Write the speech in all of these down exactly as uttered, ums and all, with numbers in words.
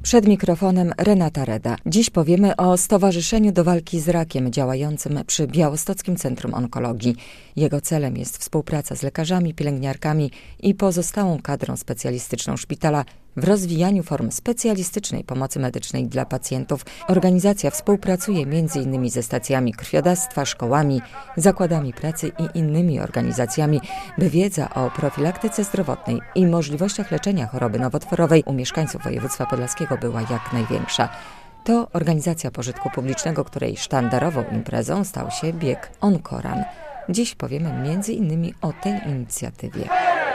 Przed mikrofonem Renata Reda. Dziś powiemy o Stowarzyszeniu do Walki z Rakiem działającym przy Białostockim Centrum Onkologii. Jego celem jest współpraca z lekarzami, pielęgniarkami i pozostałą kadrą specjalistyczną szpitala w rozwijaniu form specjalistycznej pomocy medycznej dla pacjentów. Organizacja współpracuje między innymi ze stacjami krwiodawstwa, szkołami, zakładami pracy i innymi organizacjami, by wiedza o profilaktyce zdrowotnej i możliwościach leczenia choroby nowotworowej u mieszkańców województwa podlaskiego była jak największa. To organizacja pożytku publicznego, której sztandarową imprezą stał się bieg Onkoran. Dziś powiemy między innymi o tej inicjatywie.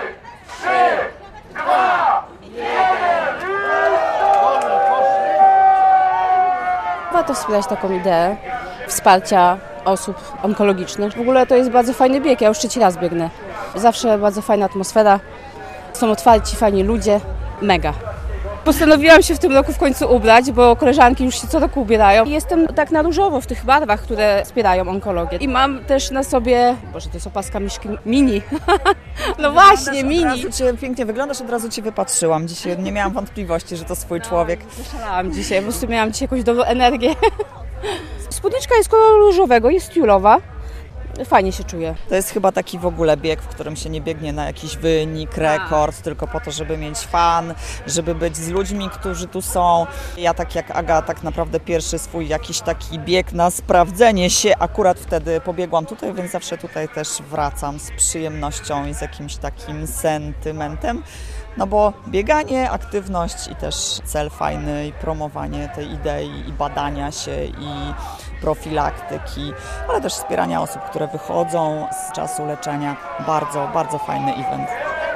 Warto wspierać taką ideę wsparcia osób onkologicznych. W ogóle to jest bardzo fajny bieg, ja już trzeci raz biegnę. Zawsze bardzo fajna atmosfera, są otwarci, fajni ludzie, mega. Postanowiłam się w tym roku w końcu ubrać, bo koleżanki już się co roku ubierają. Jestem tak na różowo w tych barwach, które wspierają onkologię. I mam też na sobie, boże, to jest opaska Miszki Mini. No właśnie, Mini. Od razu cię, pięknie wyglądasz, od razu Cię wypatrzyłam. Dzisiaj nie miałam wątpliwości, że to swój człowiek. Zaszalałam dzisiaj, po prostu miałam dzisiaj jakąś dobrą energię. Spódniczka jest koloru różowego, jest tiulowa. Fajnie się czuję. To jest chyba taki w ogóle bieg, w którym się nie biegnie na jakiś wynik, rekord, A. tylko po to, żeby mieć fan, żeby być z ludźmi, którzy tu są. Ja tak jak Aga, tak naprawdę pierwszy swój jakiś taki bieg na sprawdzenie się, akurat wtedy pobiegłam tutaj, więc zawsze tutaj też wracam z przyjemnością i z jakimś takim sentymentem. No bo bieganie, aktywność i też cel fajny i promowanie tej idei i badania się i profilaktyki, ale też wspierania osób, które wychodzą z czasu leczenia. Bardzo, bardzo fajny event.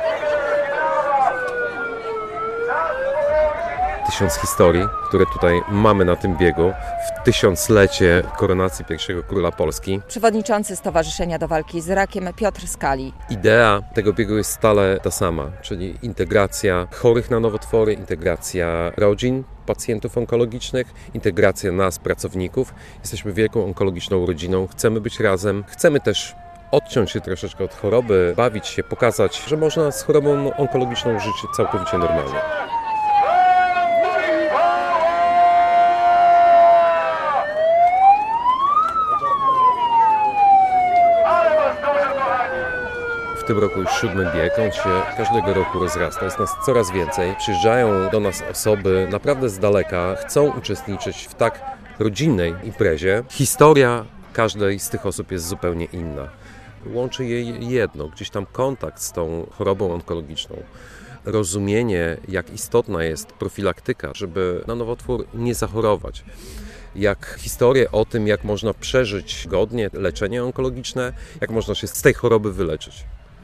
Tysiąc historii, które tutaj mamy na tym biegu w tysiąclecie koronacji pierwszego króla Polski. Przewodniczący Stowarzyszenia do Walki z Rakiem Piotr Skali. Idea tego biegu jest stale ta sama, czyli integracja chorych na nowotwory, integracja rodzin pacjentów onkologicznych, integracja nas, pracowników. Jesteśmy wielką onkologiczną rodziną, chcemy być razem, chcemy też odciąć się troszeczkę od choroby, bawić się, pokazać, że można z chorobą onkologiczną żyć całkowicie normalnie. W tym roku już siódmy bieg, on się każdego roku rozrasta, jest nas coraz więcej. Przyjeżdżają do nas osoby naprawdę z daleka, chcą uczestniczyć w tak rodzinnej imprezie. Historia każdej z tych osób jest zupełnie inna. Łączy je jedno, gdzieś tam kontakt z tą chorobą onkologiczną. Rozumienie, jak istotna jest profilaktyka, żeby na nowotwór nie zachorować. Jak historię o tym, jak można przeżyć godnie leczenie onkologiczne, jak można się z tej choroby wyleczyć.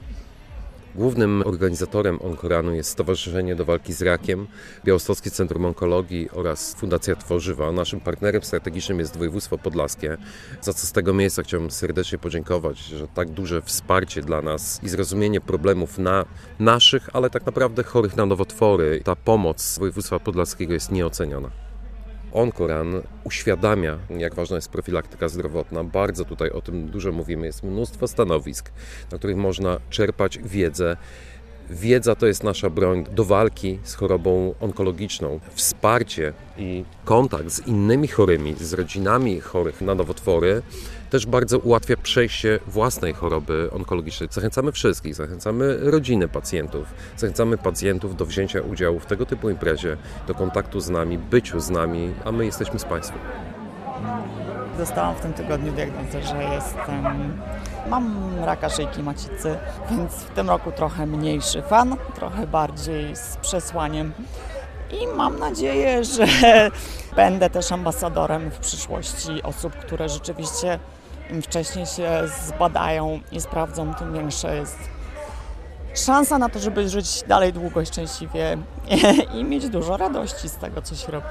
Głównym organizatorem Onkoranu jest Stowarzyszenie do Walki z Rakiem, Białostockie Centrum Onkologii oraz Fundacja Tworzywa. Naszym partnerem strategicznym jest województwo podlaskie, za co z tego miejsca chciałbym serdecznie podziękować, że tak duże wsparcie dla nas i zrozumienie problemów na naszych, ale tak naprawdę chorych na nowotwory. Ta pomoc województwa podlaskiego jest nieoceniona. Onkoran uświadamia, jak ważna jest profilaktyka zdrowotna. Bardzo tutaj o tym dużo mówimy. Jest mnóstwo stanowisk, na których można czerpać wiedzę. Wiedza to jest nasza broń do walki z chorobą onkologiczną. Wsparcie i kontakt z innymi chorymi, z rodzinami chorych na nowotwory też bardzo ułatwia przejście własnej choroby onkologicznej. Zachęcamy wszystkich, zachęcamy rodziny pacjentów, zachęcamy pacjentów do wzięcia udziału w tego typu imprezie, do kontaktu z nami, byciu z nami, a my jesteśmy z Państwem. Dostałam w tym tygodniu diagnozę, że jestem... Mam raka szyjki macicy, więc w tym roku trochę mniejszy fan, trochę bardziej z przesłaniem. I mam nadzieję, że będę też ambasadorem w przyszłości osób, które rzeczywiście im wcześniej się zbadają i sprawdzą, tym większa jest szansa na to, żeby żyć dalej długo i szczęśliwie i mieć dużo radości z tego, co się robi.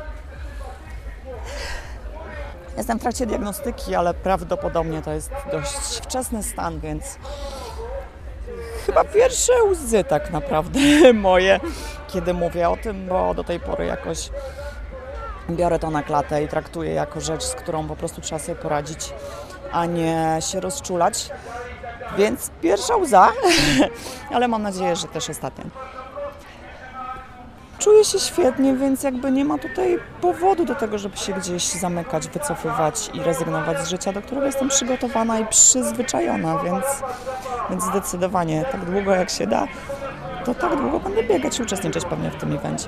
Jestem w trakcie diagnostyki, ale prawdopodobnie to jest dość wczesny stan, więc chyba pierwsze łzy tak naprawdę moje, kiedy mówię o tym, bo do tej pory jakoś biorę to na klatę i traktuję jako rzecz, z którą po prostu trzeba sobie poradzić, a nie się rozczulać. Więc pierwsza łza, ale mam nadzieję, że też ostatnia. Czuję się świetnie, więc jakby nie ma tutaj powodu do tego, żeby się gdzieś zamykać, wycofywać i rezygnować z życia, do którego jestem przygotowana i przyzwyczajona, więc, więc zdecydowanie tak długo jak się da, to tak długo będę biegać i uczestniczyć pewnie w tym evencie.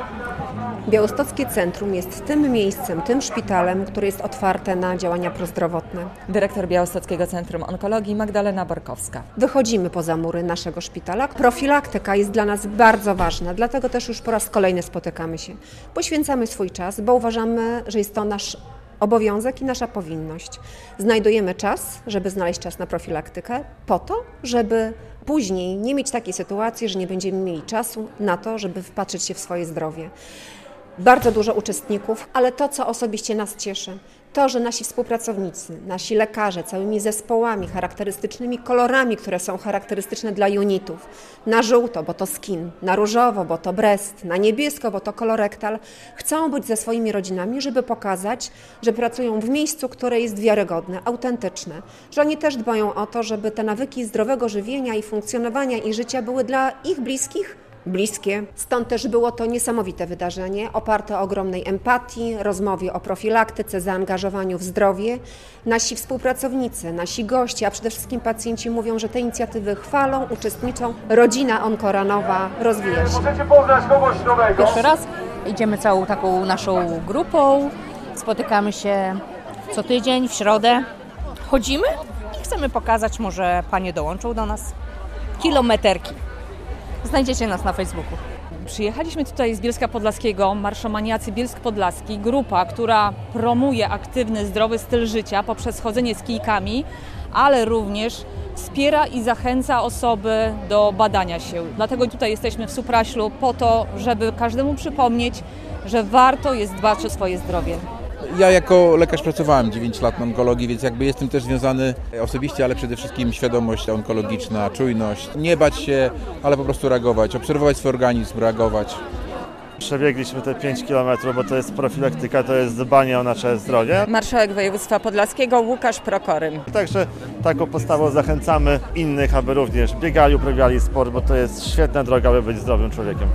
Białostockie Centrum jest tym miejscem, tym szpitalem, które jest otwarte na działania prozdrowotne. Dyrektor Białostockiego Centrum Onkologii Magdalena Borkowska. Wychodzimy poza mury naszego szpitala. Profilaktyka jest dla nas bardzo ważna, dlatego też już po raz kolejny spotykamy się. Poświęcamy swój czas, bo uważamy, że jest to nasz obowiązek i nasza powinność. Znajdujemy czas, żeby znaleźć czas na profilaktykę, po to, żeby później nie mieć takiej sytuacji, że nie będziemy mieli czasu na to, żeby wpatrzyć się w swoje zdrowie. Bardzo dużo uczestników, ale to, co osobiście nas cieszy, to, że nasi współpracownicy, nasi lekarze całymi zespołami, charakterystycznymi kolorami, które są charakterystyczne dla unitów, na żółto, bo to skin, na różowo, bo to breast, na niebiesko, bo to kolorektal, chcą być ze swoimi rodzinami, żeby pokazać, że pracują w miejscu, które jest wiarygodne, autentyczne, że oni też dbają o to, żeby te nawyki zdrowego żywienia i funkcjonowania i życia były dla ich bliskich bliskie. Stąd też było to niesamowite wydarzenie, oparte o ogromnej empatii, rozmowie o profilaktyce, zaangażowaniu w zdrowie. Nasi współpracownicy, nasi goście, a przede wszystkim pacjenci mówią, że te inicjatywy chwalą, uczestniczą. Rodzina onkoranowa rozwija się. Możecie poznać kogoś nowego. Pierwszy raz idziemy całą taką naszą grupą, spotykamy się co tydzień w środę. Chodzimy i chcemy pokazać, może panie dołączą do nas. Kilometerki. Znajdziecie nas na Facebooku. Przyjechaliśmy tutaj z Bielska Podlaskiego, Marszomaniacy Bielsk Podlaski, grupa, która promuje aktywny, zdrowy styl życia poprzez chodzenie z kijkami, ale również wspiera i zachęca osoby do badania się. Dlatego tutaj jesteśmy w Supraślu po to, żeby każdemu przypomnieć, że warto jest dbać o swoje zdrowie. Ja jako lekarz pracowałem dziewięć lat na onkologii, więc jakby jestem też związany osobiście, ale przede wszystkim świadomość onkologiczna, czujność. Nie bać się, ale po prostu reagować, obserwować swój organizm, reagować. Przebiegliśmy te pięć kilometrów, bo to jest profilaktyka, to jest dbanie o nasze zdrowie. Marszałek województwa podlaskiego Łukasz Prokorym. Także taką postawą zachęcamy innych, aby również biegali, uprawiali sport, bo to jest świetna droga, aby być zdrowym człowiekiem.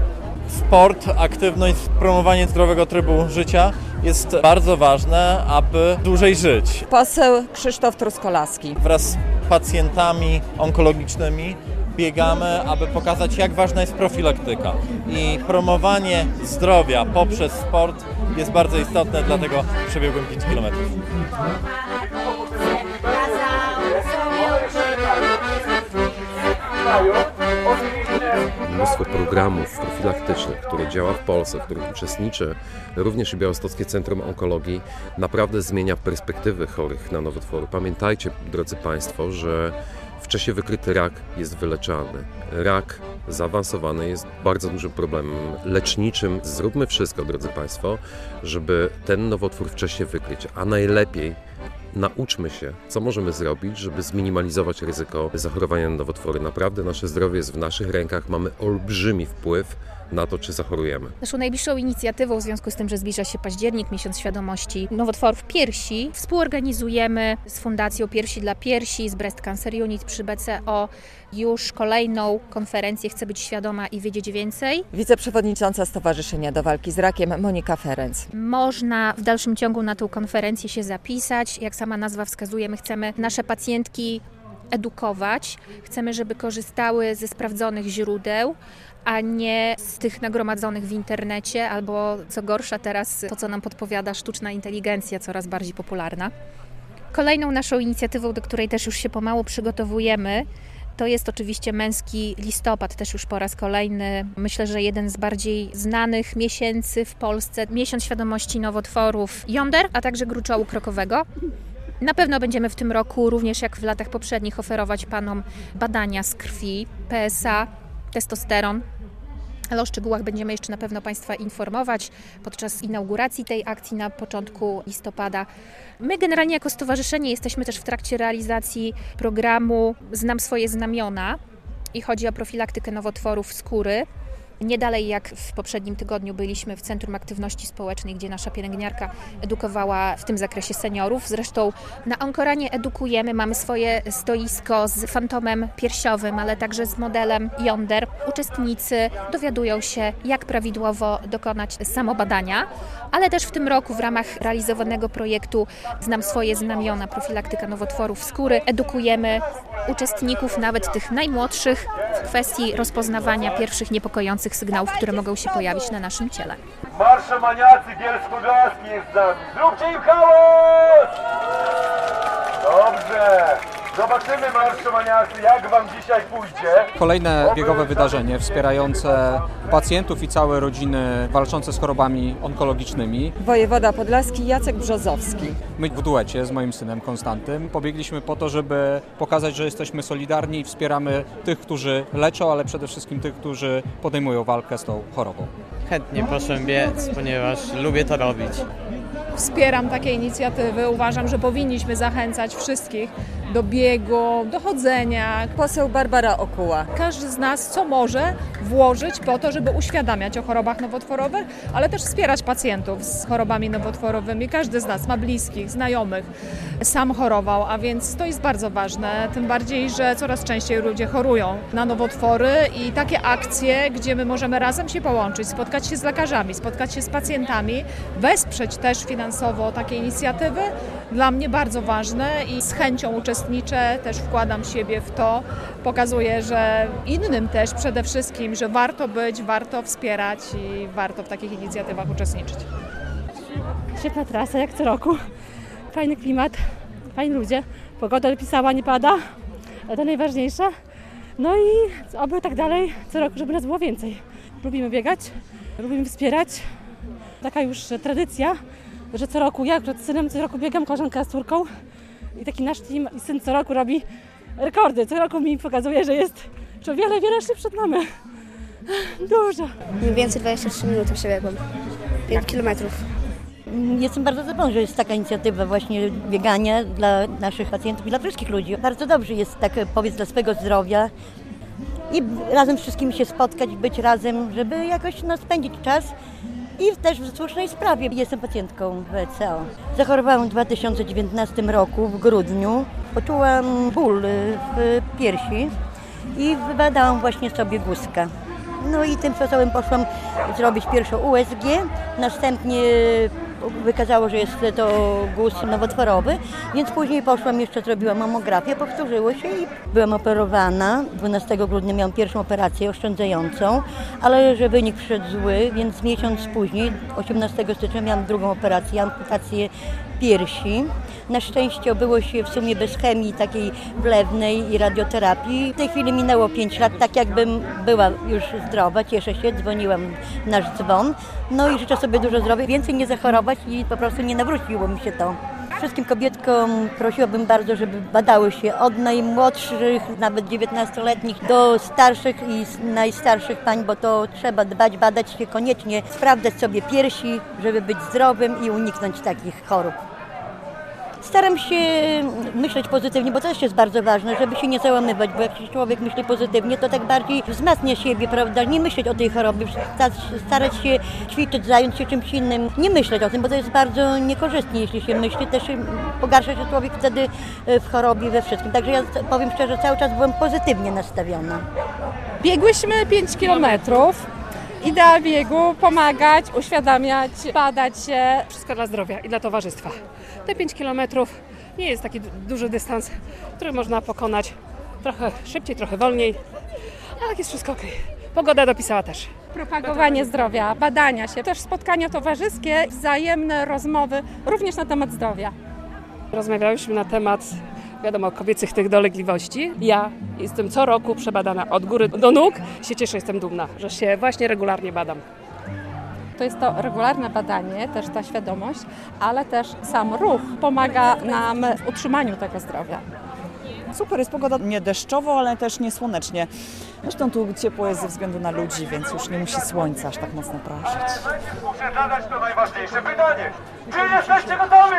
Sport, aktywność, promowanie zdrowego trybu życia jest bardzo ważne, aby dłużej żyć. Poseł Krzysztof Truskolaski. Wraz z pacjentami onkologicznymi biegamy, aby pokazać, jak ważna jest profilaktyka. I promowanie zdrowia poprzez sport jest bardzo istotne, dlatego przebiegłem pięć kilometrów. Mnóstwo programów profilaktycznych, które działa w Polsce, w których uczestniczy również i Białostockie Centrum Onkologii, naprawdę zmienia perspektywy chorych na nowotwory. Pamiętajcie, drodzy Państwo, że wcześniej wykryty rak jest wyleczalny. Rak zaawansowany jest bardzo dużym problemem leczniczym. Zróbmy wszystko, drodzy Państwo, żeby ten nowotwór wcześniej wykryć, a najlepiej nauczmy się, co możemy zrobić, żeby zminimalizować ryzyko zachorowania na nowotwory. Naprawdę nasze zdrowie jest w naszych rękach, mamy olbrzymi wpływ na to, czy zachorujemy. Naszą najbliższą inicjatywą, w związku z tym, że zbliża się październik, miesiąc świadomości nowotworów piersi, współorganizujemy z Fundacją Piersi dla Piersi, z Breast Cancer Unit przy B C O już kolejną konferencję Chcę być świadoma i wiedzieć więcej. Wiceprzewodnicząca Stowarzyszenia do Walki z Rakiem Monika Ferenc. Można w dalszym ciągu na tę konferencję się zapisać. Jak sama nazwa wskazuje, my chcemy nasze pacjentki edukować. Chcemy, żeby korzystały ze sprawdzonych źródeł, a nie z tych nagromadzonych w internecie, albo co gorsza teraz to, co nam podpowiada sztuczna inteligencja, coraz bardziej popularna. Kolejną naszą inicjatywą, do której też już się pomału przygotowujemy, to jest oczywiście Męski Listopad, też już po raz kolejny. Myślę, że jeden z bardziej znanych miesięcy w Polsce. Miesiąc świadomości nowotworów jąder, a także gruczołu krokowego. Na pewno będziemy w tym roku, również jak w latach poprzednich, oferować panom badania z krwi, P S A, testosteron. Ale o szczegółach będziemy jeszcze na pewno Państwa informować podczas inauguracji tej akcji na początku listopada. My generalnie jako stowarzyszenie jesteśmy też w trakcie realizacji programu Znam swoje znamiona i chodzi o profilaktykę nowotworów skóry. Nie dalej jak w poprzednim tygodniu byliśmy w Centrum Aktywności Społecznej, gdzie nasza pielęgniarka edukowała w tym zakresie seniorów. Zresztą na Onkoranie edukujemy, mamy swoje stoisko z fantomem piersiowym, ale także z modelem Yonder. Uczestnicy dowiadują się, jak prawidłowo dokonać samobadania, ale też w tym roku w ramach realizowanego projektu Znam swoje znamiona, profilaktyka nowotworów skóry, edukujemy uczestników, nawet tych najmłodszych, w kwestii rozpoznawania pierwszych niepokojących sygnałów, które mogą się pojawić na naszym ciele. Marszomaniacy Bielsko-Białacki jest z nami. Zróbcie im hałas! Dobrze. Zobaczymy, marszomaniacy, jak wam dzisiaj pójdzie. Kolejne biegowe wydarzenie wspierające pacjentów i całe rodziny walczące z chorobami onkologicznymi. Wojewoda podlaski Jacek Brzozowski. My w duecie z moim synem Konstantym pobiegliśmy po to, żeby pokazać, że jesteśmy solidarni i wspieramy tych, którzy leczą, ale przede wszystkim tych, którzy podejmują walkę z tą chorobą. Chętnie poszłem biec, ponieważ lubię to robić. Wspieram takie inicjatywy. Uważam, że powinniśmy zachęcać wszystkich do biegu, do chodzenia. Poseł Barbara Okuła. Każdy z nas co może włożyć po to, żeby uświadamiać o chorobach nowotworowych, ale też wspierać pacjentów z chorobami nowotworowymi. Każdy z nas ma bliskich, znajomych, sam chorował, a więc to jest bardzo ważne. Tym bardziej, że coraz częściej ludzie chorują na nowotwory i takie akcje, gdzie my możemy razem się połączyć, spotkać się z lekarzami, spotkać się z pacjentami, wesprzeć też finansowo takie inicjatywy, dla mnie bardzo ważne i z chęcią uczestniczę, też wkładam siebie w to, pokazuję, że innym też przede wszystkim, że warto być, warto wspierać i warto w takich inicjatywach uczestniczyć. Świetna trasa, jak co roku. Fajny klimat, fajni ludzie. Pogoda dopisała, nie pada, to najważniejsze. No i oby tak dalej co roku, żeby nas było więcej. Lubimy biegać, lubimy wspierać. Taka już tradycja, że co roku ja z synem co roku biegam, koleżanka z córką. I taki nasz team i syn co roku robi rekordy. Co roku mi pokazuje, że jest że wiele, wiele jeszcze przed nami. Dużo. Mniej więcej dwadzieścia trzy minuty przebiegłam. pięć kilometrów. Jestem bardzo zadowolona, że jest taka inicjatywa właśnie biegania dla naszych pacjentów i dla wszystkich ludzi. Bardzo dobrze jest tak powiedz dla swego zdrowia i razem z wszystkimi się spotkać, być razem, żeby jakoś no, spędzić czas. I też w słusznej sprawie. Jestem pacjentką W C O. Zachorowałam w dwa tysiące dziewiętnastym roku w grudniu. Poczułam ból w piersi i wybadałam właśnie sobie guzka. No i tym sposobem poszłam zrobić pierwszą U S G, następnie wykazało, że jest to guz nowotworowy, więc później poszłam, jeszcze zrobiłam mamografię, powtórzyło się i byłam operowana. dwunastego grudnia miałam pierwszą operację oszczędzającą, ale że wynik wszedł zły, więc miesiąc później, osiemnastego stycznia miałam drugą operację, amputację piersi. Na szczęście obyło się w sumie bez chemii takiej wlewnej i radioterapii. W tej chwili minęło pięć lat, tak jakbym była już zdrowa, cieszę się, dzwoniłam nasz dzwon. No i życzę sobie dużo zdrowia, więcej nie zachorować i po prostu nie nawróciło mi się to. Wszystkim kobietkom prosiłabym bardzo, żeby badały się od najmłodszych, nawet dziewiętnastoletnich, do starszych i najstarszych pań, bo to trzeba dbać, badać się koniecznie, sprawdzać sobie piersi, żeby być zdrowym i uniknąć takich chorób. Staram się myśleć pozytywnie, bo to też jest bardzo ważne, żeby się nie załamywać, bo jak człowiek myśli pozytywnie, to tak bardziej wzmacnia siebie, prawda? Nie myśleć o tej chorobie, starać się ćwiczyć, zająć się czymś innym, nie myśleć o tym, bo to jest bardzo niekorzystnie, jeśli się myśli, też pogarsza się człowiek wtedy w chorobie, we wszystkim. Także ja powiem szczerze, cały czas byłam pozytywnie nastawiona. Biegłyśmy pięć kilometrów. Idea biegu pomagać, uświadamiać, badać się. Wszystko dla zdrowia i dla towarzystwa. Te pięć kilometrów nie jest taki duży dystans, który można pokonać trochę szybciej, trochę wolniej, ale tak jest wszystko okej. Pogoda dopisała też. Propagowanie zdrowia, badania się, też spotkania towarzyskie, wzajemne rozmowy, również na temat zdrowia. Rozmawiałyśmy na temat, wiadomo, kobiecych tych dolegliwości. Ja jestem co roku przebadana od góry do nóg. Się cieszę, jestem dumna, że się właśnie regularnie badam. To jest to regularne badanie, też ta świadomość, ale też sam ruch pomaga nam w utrzymaniu tego zdrowia. Super, jest pogoda nie deszczowo, ale też nie słonecznie. Zresztą tu ciepło jest ze względu na ludzi, więc już nie musi słońca aż tak mocno praszyć. Muszę zadać to najważniejsze pytanie. Czy jesteście gotowi?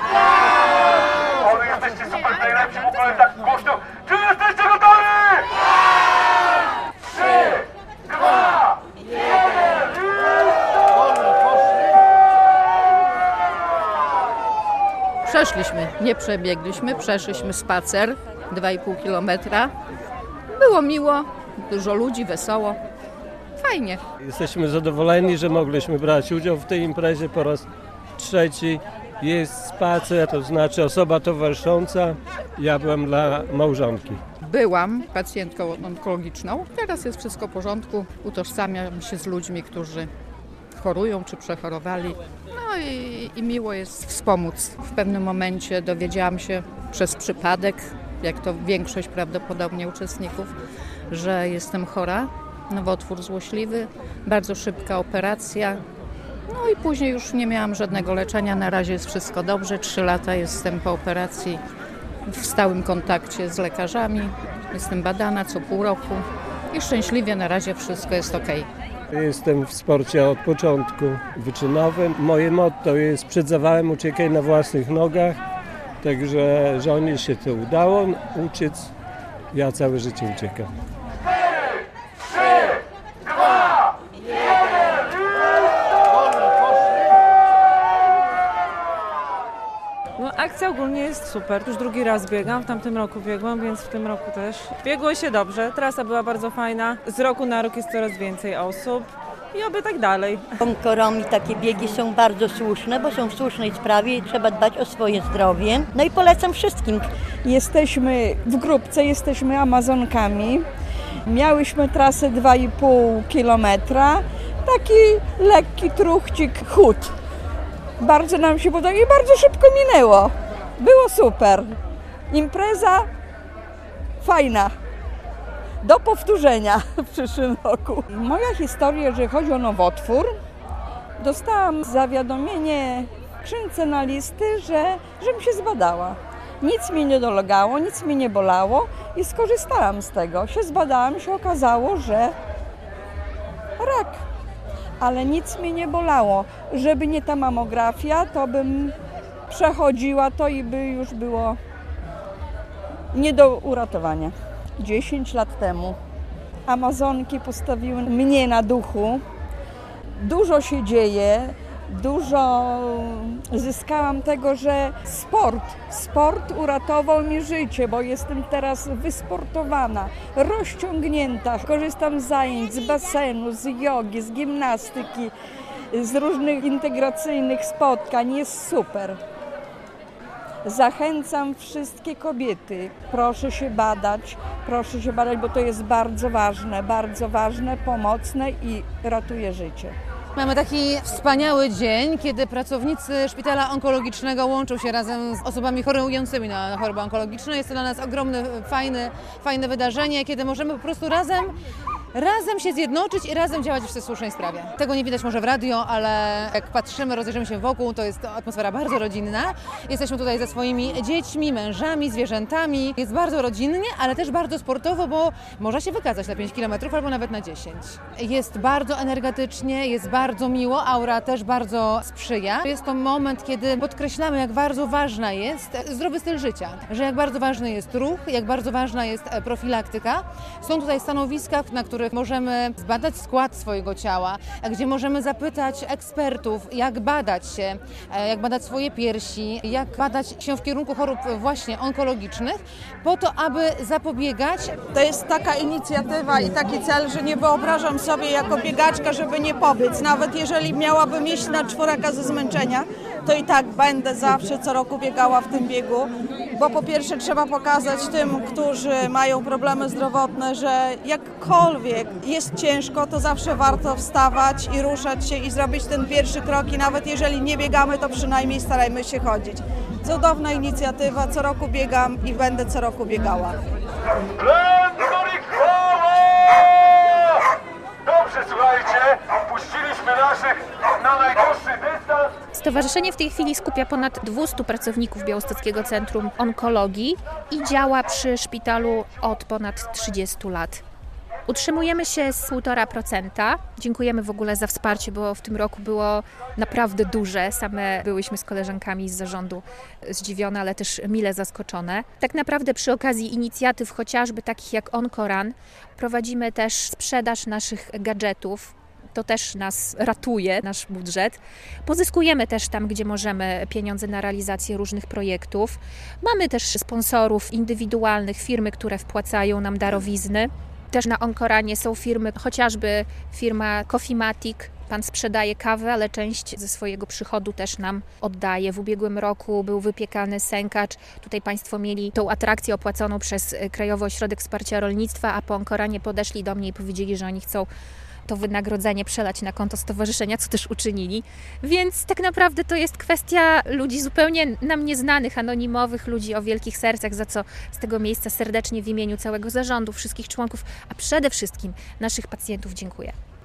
Ale jesteście super najlepsi, w ogóle tak głośno. Czy jesteście gotowi? Trzy, dwa, Przeszliśmy, nie przebiegliśmy, przeszliśmy spacer dwa i pół kilometra. Było miło, dużo ludzi, wesoło, fajnie. Jesteśmy zadowoleni, że mogliśmy brać udział w tej imprezie po raz trzeci. Jest spacer, to znaczy osoba towarzysząca. Ja byłem dla małżonki. Byłam pacjentką onkologiczną, teraz jest wszystko w porządku. Utożsamiam się z ludźmi, którzy chorują czy przechorowali. No i, i miło jest wspomóc. W pewnym momencie dowiedziałam się przez przypadek, jak to większość prawdopodobnie uczestników, że jestem chora, nowotwór złośliwy, bardzo szybka operacja. No i później już nie miałam żadnego leczenia, na razie jest wszystko dobrze. Trzy lata jestem po operacji w stałym kontakcie z lekarzami. Jestem badana co pół roku i szczęśliwie na razie wszystko jest ok. Jestem w sporcie od początku wyczynowym. Moje motto jest: przed zawałem uciekaj na własnych nogach. Także żonie się to udało uciec. Ja całe życie uciekam. No, akcja ogólnie jest super. Już drugi raz biegam, w tamtym roku biegłam, więc w tym roku też. Biegło się dobrze, trasa była bardzo fajna. Z roku na rok jest coraz więcej osób i oby tak dalej. Onkorom i takie biegi są bardzo słuszne, bo są w słusznej sprawie i trzeba dbać o swoje zdrowie. No i polecam wszystkim. Jesteśmy w grupce, jesteśmy Amazonkami. Miałyśmy trasę dwa i pół kilometra. Taki lekki truchcik chód. Bardzo nam się podobało i bardzo szybko minęło. Było super. Impreza fajna. Do powtórzenia w przyszłym roku. Moja historia, jeżeli chodzi o nowotwór, dostałam zawiadomienie w skrzynce na listy, że żebym się zbadała. Nic mi nie dolegało, nic mi nie bolało i skorzystałam z tego. Się zbadałam, się okazało, że rak. Ale nic mi nie bolało. Żeby nie ta mamografia, to bym przechodziła to i by już było nie do uratowania. dziesięć lat temu Amazonki postawiły mnie na duchu. Dużo się dzieje, dużo zyskałam tego, że sport, sport uratował mi życie, bo jestem teraz wysportowana, rozciągnięta. Korzystam z zajęć, z basenu, z jogi, z gimnastyki, z różnych integracyjnych spotkań. Jest super. Zachęcam wszystkie kobiety, proszę się badać, proszę się badać, bo to jest bardzo ważne, bardzo ważne, pomocne i ratuje życie. Mamy taki wspaniały dzień, kiedy pracownicy szpitala onkologicznego łączą się razem z osobami chorującymi na choroby onkologiczne. Jest to dla nas ogromne, fajne, fajne wydarzenie, kiedy możemy po prostu razem Razem się zjednoczyć i razem działać w słusznej sprawie. Tego nie widać może w radio, ale jak patrzymy, rozejrzymy się wokół, to jest atmosfera bardzo rodzinna. Jesteśmy tutaj ze swoimi dziećmi, mężami, zwierzętami. Jest bardzo rodzinnie, ale też bardzo sportowo, bo można się wykazać na pięć kilometrów albo nawet na dziesięć. Jest bardzo energetycznie, jest bardzo miło, aura też bardzo sprzyja. Jest to moment, kiedy podkreślamy, jak bardzo ważna jest zdrowy styl życia, że jak bardzo ważny jest ruch, jak bardzo ważna jest profilaktyka. Są tutaj stanowiska, na których możemy zbadać skład swojego ciała, gdzie możemy zapytać ekspertów, jak badać się, jak badać swoje piersi, jak badać się w kierunku chorób właśnie onkologicznych, po to, aby zapobiegać. To jest taka inicjatywa i taki cel, że nie wyobrażam sobie jako biegaczka, żeby nie pobiec. Nawet jeżeli miałabym iść na czworaka ze zmęczenia, to i tak będę zawsze co roku biegała w tym biegu, bo po pierwsze trzeba pokazać tym, którzy mają problemy zdrowotne, że jakkolwiek jest ciężko, to zawsze warto wstawać i ruszać się i zrobić ten pierwszy krok i nawet jeżeli nie biegamy, to przynajmniej starajmy się chodzić. Cudowna inicjatywa, co roku biegam i będę co roku biegała. Dobrze, słuchajcie, puściliśmy naszych na najdłuższy dystans. Stowarzyszenie w tej chwili skupia ponad dwieście pracowników Białostockiego Centrum Onkologii i działa przy szpitalu od ponad trzydziestu lat. Utrzymujemy się z półtora procenta. Dziękujemy w ogóle za wsparcie, bo w tym roku było naprawdę duże. Same byłyśmy z koleżankami z zarządu zdziwione, ale też mile zaskoczone. Tak naprawdę przy okazji inicjatyw chociażby takich jak Onkoran prowadzimy też sprzedaż naszych gadżetów. To też nas ratuje, nasz budżet. Pozyskujemy też tam, gdzie możemy, pieniądze na realizację różnych projektów. Mamy też sponsorów indywidualnych, firmy, które wpłacają nam darowizny. Też na Onkoranie są firmy, chociażby firma Coffeematic. Pan sprzedaje kawę, ale część ze swojego przychodu też nam oddaje. W ubiegłym roku był wypiekany sękacz. Tutaj Państwo mieli tą atrakcję opłaconą przez Krajowy Ośrodek Wsparcia Rolnictwa, a po Onkoranie podeszli do mnie i powiedzieli, że oni chcą to wynagrodzenie przelać na konto stowarzyszenia, co też uczynili. Więc tak naprawdę to jest kwestia ludzi zupełnie nam nieznanych, anonimowych, ludzi o wielkich sercach, za co z tego miejsca serdecznie w imieniu całego zarządu, wszystkich członków, a przede wszystkim naszych pacjentów dziękuję.